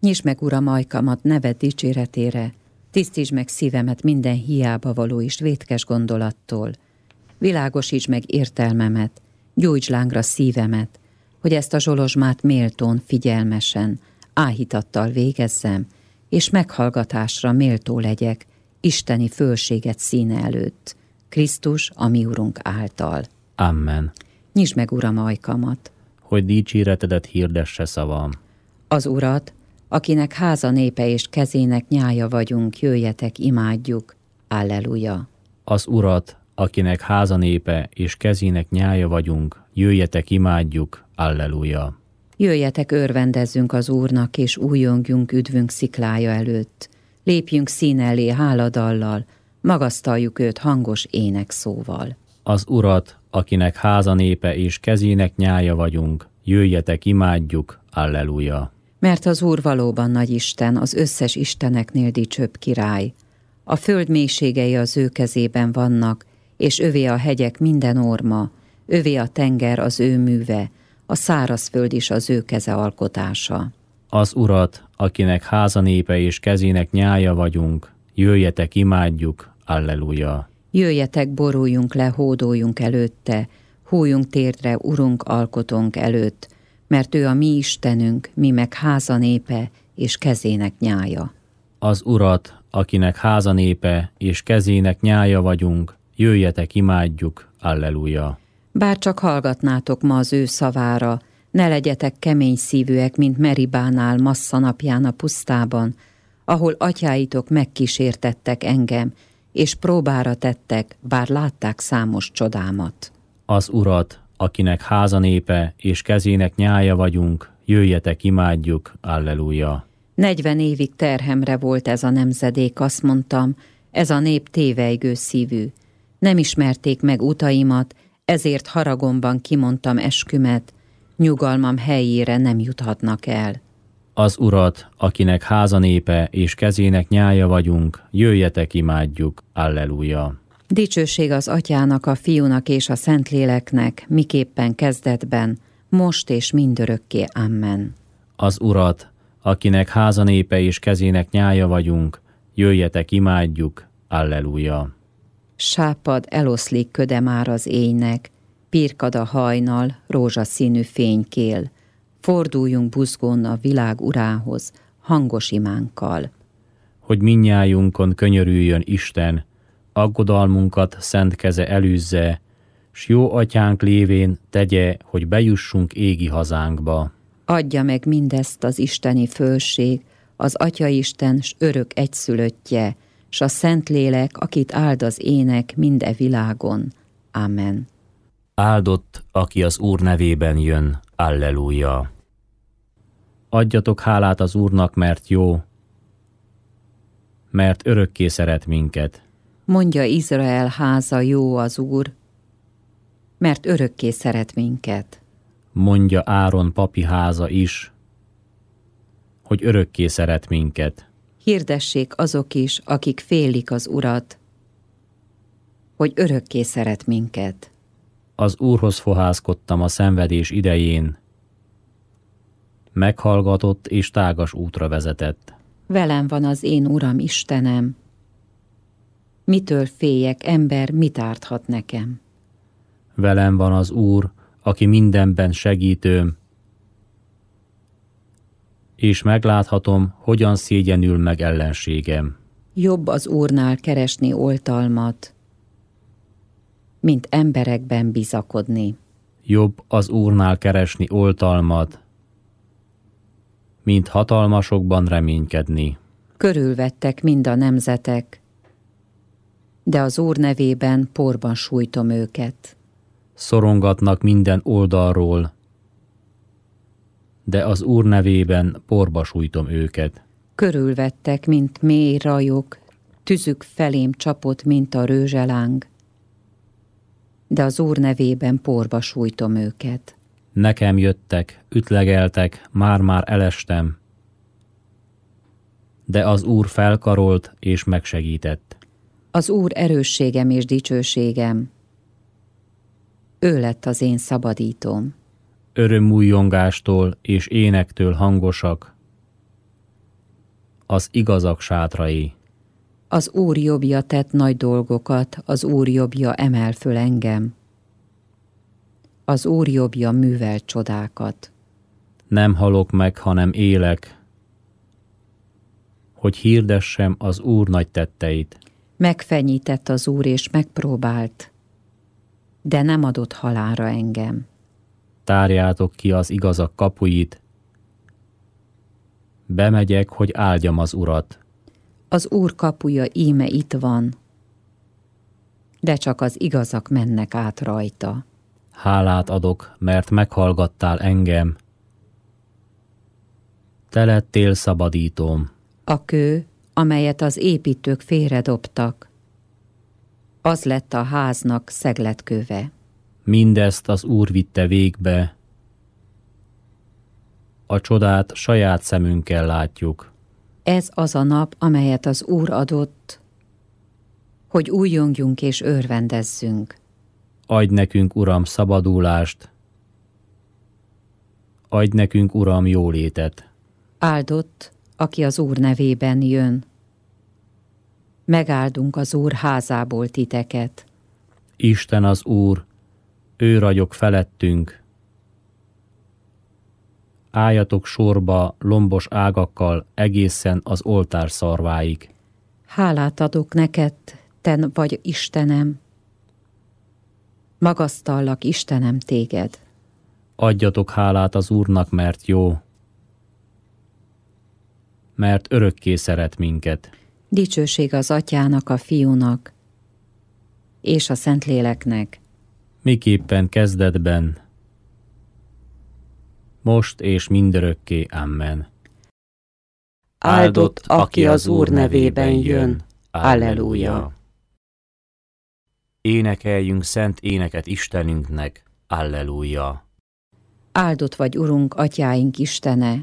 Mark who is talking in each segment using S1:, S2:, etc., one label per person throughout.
S1: Nyisd meg, Uram, ajkamat neved dicséretére, tisztítsd meg szívemet minden hiába való és vétkes gondolattól. Világosítsd meg értelmemet, gyújtsd lángra szívemet, hogy ezt a zsolozsmát méltón, figyelmesen, áhítattal végezzem, és meghallgatásra méltó legyek isteni fölséget színe előtt, Krisztus, a mi Urunk által.
S2: Amen.
S1: Nyisd meg, Uram, ajkamat,
S2: hogy dicséretedet hirdesse szavam.
S1: Az Urat, akinek háza népe és kezének nyája vagyunk, jöjjetek, imádjuk. Alleluja.
S2: Az Urat, akinek háza népe és kezének nyája vagyunk, jöjjetek, imádjuk. Alleluja.
S1: Jöjjetek, örvendezzünk az Úrnak, és újjongjunk üdvünk sziklája előtt. Lépjünk szín elé háladallal, magasztaljuk őt hangos énekszóval.
S2: Az Urat, akinek háza népe és kezének nyája vagyunk, jöjjetek, imádjuk. Alleluja.
S1: Mert az Úr valóban nagy Isten, az összes isteneknél dicsőbb király. A föld mélységei az ő kezében vannak, és övé a hegyek minden orma, övé a tenger az ő műve, a szárazföld is az ő keze alkotása.
S2: Az Urat, akinek háza népe és kezének nyája vagyunk, jöjjetek, imádjuk. Alleluja.
S1: Jöjjetek, boruljunk le, hódoljunk előtte, hújjunk térdre, Urunk alkotónk előtt, mert ő a mi Istenünk, mi meg háza népe és kezének nyája.
S2: Az Urat, akinek háza népe és kezének nyája vagyunk, jöjjetek, imádjuk. Alleluja.
S1: Bár csak hallgatnátok ma az ő szavára, ne legyetek kemény szívűek, mint Meribánál Massza napján a pusztában, ahol atyáitok megkísértettek engem, és próbára tettek, bár látták számos csodámat.
S2: Az Urat, akinek háza népe és kezének nyája vagyunk, jöjjetek, imádjuk. Alleluja.
S1: 40 évig terhemre volt ez a nemzedék, azt mondtam, ez a nép tévejgő szívű. Nem ismerték meg utaimat, ezért haragomban kimondtam eskümet, nyugalmam helyére nem juthatnak el.
S2: Az Urat, akinek háza népe és kezének nyája vagyunk, jöjjetek, imádjuk. Alleluja.
S1: Dicsőség az Atyának, a Fiúnak és a Szentléleknek, miképpen kezdetben, most és mindörökké. Amen.
S2: Az Urat, akinek háza népe és kezének nyája vagyunk, jöjjetek, imádjuk. Alleluja.
S1: Sápad eloszlik köde már az éjnek, pirkad a hajnal, rózsaszínű fénykél. Forduljunk buzgón a világ urához, hangos imánkkal.
S2: Hogy mindnyájunkon könyörüljön Isten, aggodalmunkat szent keze elűzze, s jó atyánk lévén tegye, hogy bejussunk égi hazánkba.
S1: Adja meg mindezt az isteni fölség, az Atyaisten s örök egyszülöttje, s a Szentlélek, akit áld az ének minde világon. Amen.
S2: Áldott, aki az Úr nevében jön. Alleluja. Adjatok hálát az Úrnak, mert jó, mert örökké szeret minket.
S1: Mondja Izrael háza, jó az Úr, mert örökké szeret minket.
S2: Mondja Áron papi háza is, hogy örökké szeret minket.
S1: Hirdessék azok is, akik félik az Urat, hogy örökké szeret minket.
S2: Az Úrhoz fohászkodtam a szenvedés idején, meghallgatott és tágas útra vezetett.
S1: Velem van az én Uram Istenem. Mitől féljek, ember, mit árthat nekem?
S2: Velem van az Úr, aki mindenben segítőm, és megláthatom, hogyan szégyenül meg ellenségem.
S1: Jobb az Úrnál keresni oltalmat, mint emberekben bizakodni.
S2: Jobb az Úrnál keresni oltalmat, mint hatalmasokban reménykedni.
S1: Körülvettek mind a nemzetek, de az Úr nevében porban sújtom őket.
S2: Szorongatnak minden oldalról, de az Úr nevében porba sújtom őket.
S1: Körülvettek, mint mély rajok, tüzük felém csapott, mint a rőzseláng, de az Úr nevében porba sújtom őket.
S2: Nekem jöttek, ütlegeltek, már-már elestem, de az Úr felkarolt és megsegített.
S1: Az Úr erősségem és dicsőségem, ő lett az én szabadítóm.
S2: Örömújjongástól és énektől hangosak, az igazak sátrai.
S1: Az Úr jobbja tett nagy dolgokat, az Úr jobbja emel föl engem. Az Úr jobbja művel csodákat.
S2: Nem halok meg, hanem élek, hogy hirdessem az Úr nagy tetteit.
S1: Megfenyített az Úr és megpróbált, de nem adott halálra engem.
S2: Tárjátok ki az igazak kapuit, bemegyek, hogy áldjam az Urat.
S1: Az Úr kapuja íme itt van, de csak az igazak mennek át rajta.
S2: Hálát adok, mert meghallgattál engem. Te lettél szabadítóm.
S1: A kő, amelyet az építők félredobtak, az lett a háznak szegletköve.
S2: Mindezt az Úr vitte végbe. A csodát saját szemünkkel látjuk.
S1: Ez az a nap, amelyet az Úr adott, hogy újjongjunk és örvendezzünk.
S2: Adj nekünk, Uram, szabadulást. Adj nekünk, Uram, jólétet.
S1: Áldott, aki az Úr nevében jön. Megáldunk az Úr házából titeket.
S2: Isten az Úr, ő ragyog felettünk. Álljatok sorba lombos ágakkal egészen az oltár szarváig.
S1: Hálát adok neked, te vagy Istenem. Magasztallak, Istenem, téged.
S2: Adjatok hálát az Úrnak, mert jó, mert örökké szeret minket.
S1: Dicsőség az Atyának, a Fiúnak és a Szentléleknek.
S2: Miképpen kezdetben, most és mindörökké. Amen.
S3: Áldott, aki az Úr nevében jön. Alleluja.
S2: Énekeljünk szent éneket Istenünknek. Alleluja.
S1: Áldott vagy, Urunk, Atyáink Istene,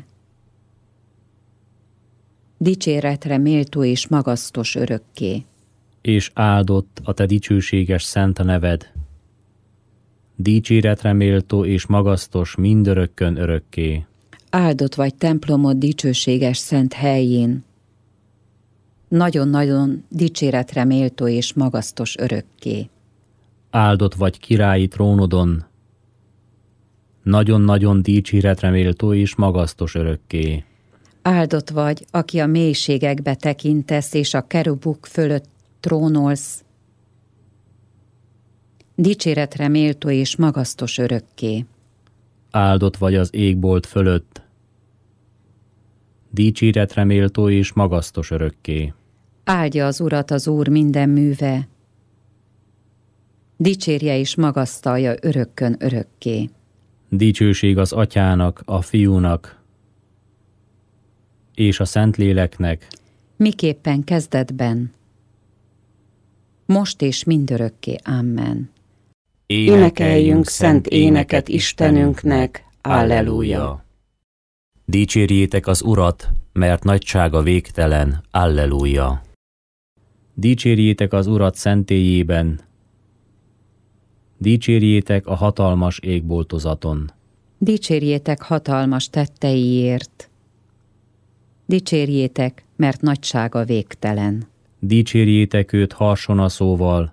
S1: dicséretre méltó és magasztos örökké.
S2: És áldott a te dicsőséges szent neved, dicséretre méltó és magasztos mindörökkön örökké.
S1: Áldott vagy templomod dicsőséges szent helyén, nagyon-nagyon dicséretre méltó és magasztos örökké.
S2: Áldott vagy királyi trónodon, nagyon-nagyon dicséretre méltó és magasztos örökké.
S1: Áldott vagy, aki a mélységekbe tekintesz, és a kerubuk fölött trónolsz, dicséretre méltó és magasztos örökké.
S2: Áldott vagy az égbolt fölött, dicséretre méltó és magasztos örökké.
S1: Áldja az Urat az Úr minden műve, dicsérje és magasztalja örökkön örökké.
S2: Dicsőség az Atyának, a Fiúnak és a Szentléleknek,
S1: miképpen kezdetben, most és mindörökké. Amen.
S3: Énekeljünk szent éneket Istenünknek. Alleluja.
S2: Dicsérjétek az Urat, mert nagysága végtelen. Alleluja. Dicsérjétek az Urat szentélyében, dicsérjétek a hatalmas égboltozaton.
S1: Dicsérjétek hatalmas tetteiért, dicsérjétek, mert nagysága végtelen.
S2: Dicsérjétek őt harsonaszóval,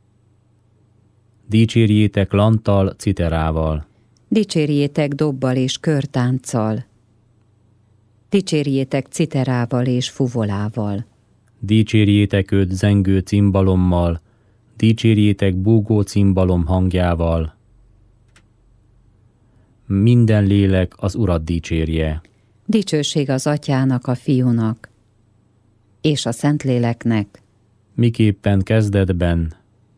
S2: dicsérjétek lanttal, citerával.
S1: Dicsérjétek dobbal és körtánccal, dicsérjétek citerával és fuvolával.
S2: Dicsérjétek őt zengő cimbalommal, dicsérjétek búgó cimbalom hangjával. Minden lélek az Urat dicsérje.
S1: Dicsőség az Atyának, a Fiúnak és a Szentléleknek,
S2: miképpen kezdetben,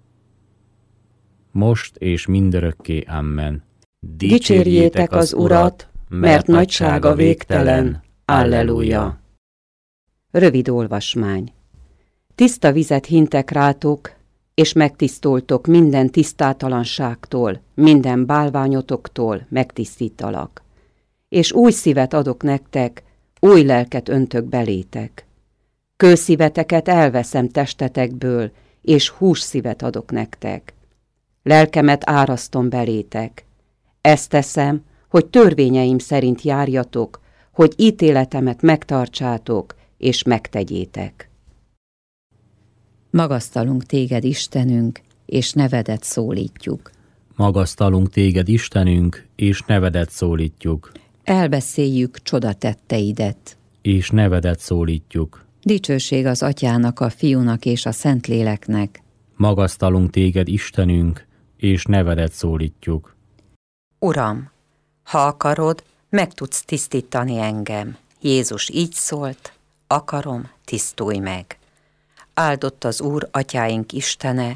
S2: most és mindörökké. Amen.
S3: Dicsérjétek az Urat, mert nagysága végtelen. Alleluja.
S1: Rövid olvasmány. Tiszta vizet hintek rátok, és megtisztultok minden tisztátalanságtól, minden bálványotoktól megtisztítalak. És új szívet adok nektek, új lelket öntök belétek. Kőszíveteket elveszem testetekből, és hússzívet adok nektek. Lelkemet árasztom belétek. Ezt teszem, hogy törvényeim szerint járjatok, hogy ítéletemet megtartsátok,
S3: és megtegyétek.
S1: Magasztalunk téged, Istenünk, és nevedet szólítjuk.
S2: Magasztalunk téged, Istenünk, és nevedet szólítjuk.
S1: Elbeszéljük csodatetteidet.
S2: És nevedet szólítjuk.
S1: Dicsőség az Atyának, a Fiúnak és a Szentléleknek.
S2: Magasztalunk téged, Istenünk, és nevedet szólítjuk.
S4: Uram, ha akarod, meg tudsz tisztítani engem. Jézus így szólt, akarom, tisztulj meg. Áldott az Úr, atyáink Istene,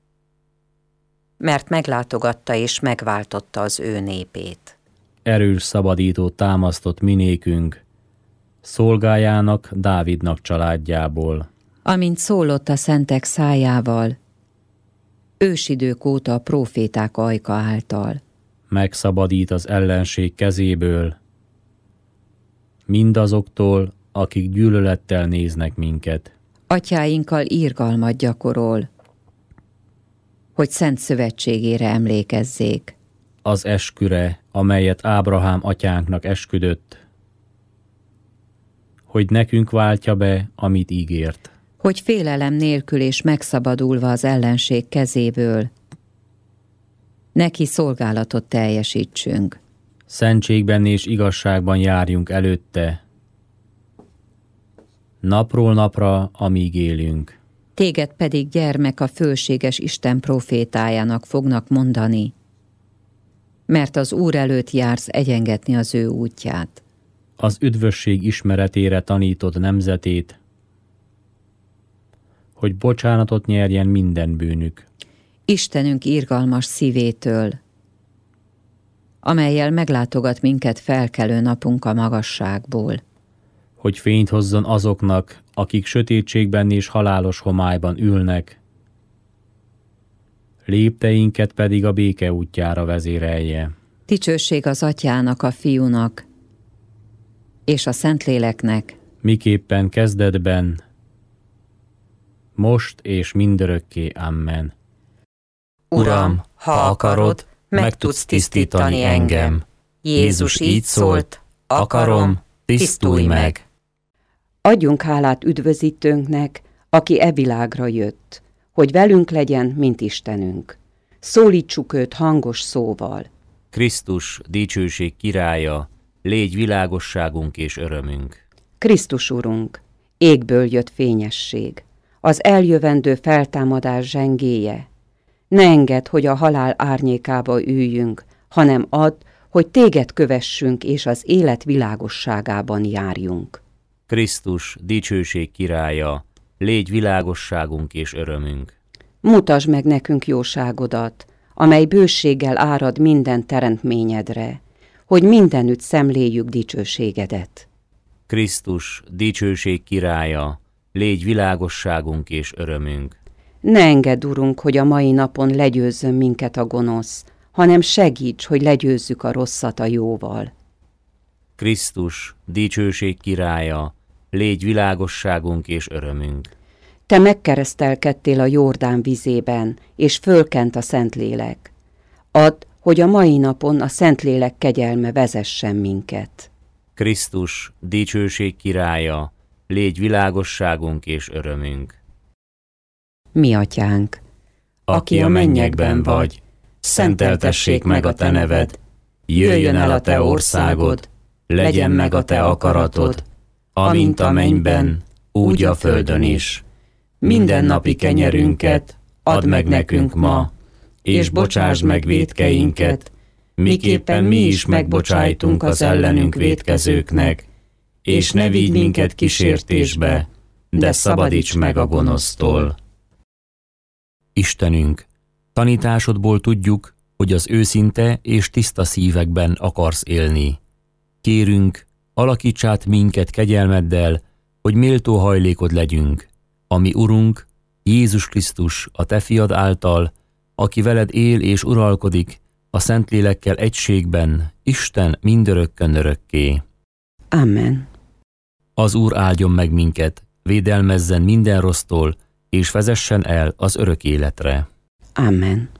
S4: mert meglátogatta és megváltotta az ő népét.
S2: Erős szabadító támasztott minékünk, szolgájának, Dávidnak családjából.
S1: Amint szólott a szentek szájával, ősidők óta a próféták ajka által.
S2: Megszabadít az ellenség kezéből, mindazoktól, akik gyűlölettel néznek minket.
S1: Atyáinkkal irgalmat gyakorol, hogy szent szövetségére emlékezzék.
S2: Az esküre, amelyet Ábrahám atyánknak esküdött, hogy nekünk váltja be, amit ígért.
S1: Hogy félelem nélkül és megszabadulva az ellenség kezéből, neki szolgálatot teljesítsünk.
S2: Szentségben és igazságban járjunk előtte, napról napra, amíg élünk.
S1: Téged pedig, gyermek, a fölséges Isten profétájának fognak mondani, mert az Úr előtt jársz egyengetni az ő útját.
S2: Az üdvösség ismeretére tanítod nemzetét, hogy bocsánatot nyerjen minden bűnük.
S1: Istenünk irgalmas szívétől, amellyel meglátogat minket felkelő napunk a magasságból.
S2: Hogy fényt hozzon azoknak, akik sötétségben és halálos homályban ülnek, lépteinket pedig a béke útjára vezérelje.
S1: Dicsőség az Atyának, a Fiúnak és a Szentléleknek,
S2: miképpen kezdetben, most és mindörökké. Amen.
S4: Uram, ha akarod, meg tudsz tisztítani engem. Jézus így szólt, akarom, tisztulj meg.
S3: Adjunk hálát üdvözítőnknek, aki e világra jött, hogy velünk legyen, mint Istenünk. Szólítsuk őt hangos szóval.
S5: Krisztus, dicsőség királya, légy világosságunk és örömünk.
S3: Krisztus Urunk, égből jött fényesség, az eljövendő feltámadás zsengéje. Ne engedd, hogy a halál árnyékába üljünk, hanem add, hogy téged kövessünk és az élet világosságában járjunk.
S5: Krisztus, dicsőség királya, légy világosságunk és örömünk.
S3: Mutasd meg nekünk jóságodat, amely bőséggel árad minden teremtményedre, hogy mindenütt szemléljük dicsőségedet.
S5: Krisztus, dicsőség királya, légy világosságunk és örömünk.
S3: Ne engedd, Urunk, hogy a mai napon legyőzzön minket a gonosz, hanem segíts, hogy legyőzzük a rosszat a jóval.
S5: Krisztus, dicsőség királya, légy világosságunk és örömünk.
S3: Te megkeresztelkedtél a Jordán vizében, és fölkent a Szentlélek. Add, hogy a mai napon a Szentlélek kegyelme vezessen minket.
S5: Krisztus, dicsőség királya, légy világosságunk és örömünk.
S1: Mi Atyánk,
S5: aki a mennyekben vagy, szenteltessék meg a te neved, jöjjön el a te országod, legyen meg a te akaratod, amint a mennyben, úgy a földön is. Mindennapi kenyerünket add meg nekünk ma, és bocsásd meg vétkeinket, miképpen mi is megbocsájtunk az ellenünk vétkezőknek, és ne vigy minket kísértésbe, de szabadíts meg a gonosztól.
S2: Istenünk, tanításodból tudjuk, hogy az őszinte és tiszta szívekben akarsz élni. Kérünk, alakíts át minket kegyelmeddel, hogy méltó hajlékod legyünk, ami Urunk, Jézus Krisztus, a te fiad által, aki veled él és uralkodik, a Szentlélekkel egységben, Isten mindörökkön örökké.
S3: Amen.
S2: Az Úr áldjon meg minket, védelmezzen minden rossztól, és vezessen el az örök életre.
S3: Amen.